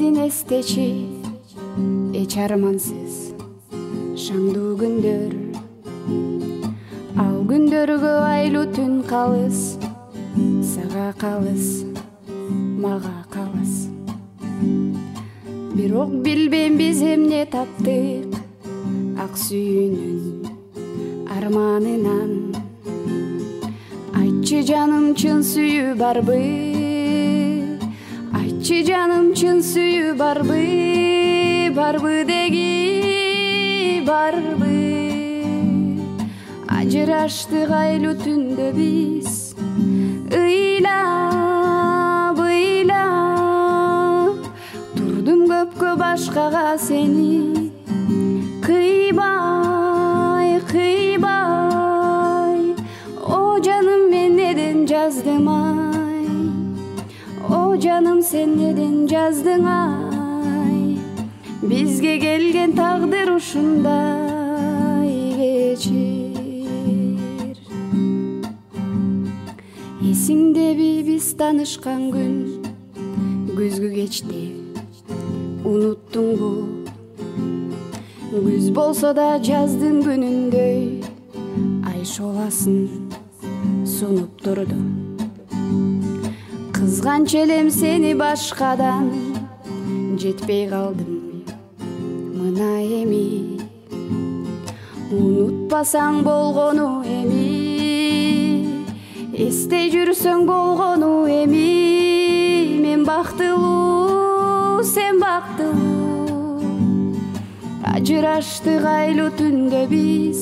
сенин эстечи эч армансыз шаңдуу күндөр, ал күндөргө айлуу түн калыс, сага калыс, мага калыс. Бирок билбейм биз эмне таптык ак сүйүүнүн арманынан. Айтчы жаным, чын сүйүү барбы? Айтчы жаным, чын сүйүү барбы? Барбы деги, барбы? Ажыраштык айлуу түндө биз, ыйлап, ыйлап турдум көпкө башкага сени кыйбай, кыйбай. О жаным, мен неден жаздым ай, о жаным, сен неден жаздың ай. Бизге келген тагдыр ушундай кечир. Эсиңдеби биз таанышкан күн, күзгү кечти унуттуңбу? Күз болсо да жаздын күнүндөй ай шоласын сунуп турду. Кызганч элем сени башкадан, жетпей калдым мына эми. Унутпасаң болгону эми, эстей жүрсөң болгону эми. Мен бактылуу, сен бактылуу, ажыраштык айлуу түндө биз,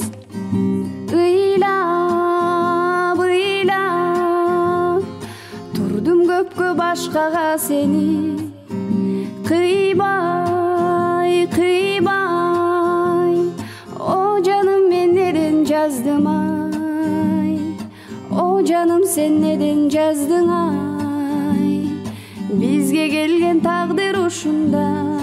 ыйлап, ыйлап турдум көпкө башкага сени кыйбай, кыйбай. О жаным, мен неден жаздым ай, о жаным, сен неден жаздың ай. Бизге келген тагдыр ушундай